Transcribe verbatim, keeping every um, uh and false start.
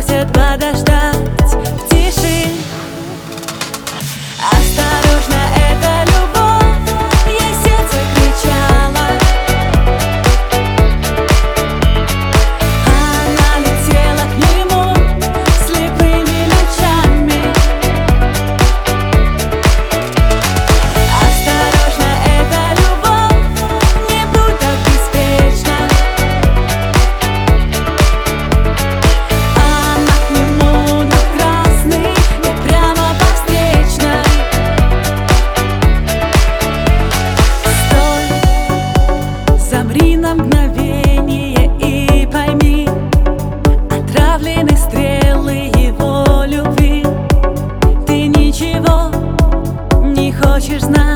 просят подождать в тиши. Осторожно, это любовь, ей сердце кричало. Она летела к нему слепыми лучами. Осторожно, это любовь, не будь так беспечна. Она к нему на красный и прямо по встречной. Стой, замри на мгновение и пойми, отравлены стрелы его любви. Ты ничего не хочешь знать.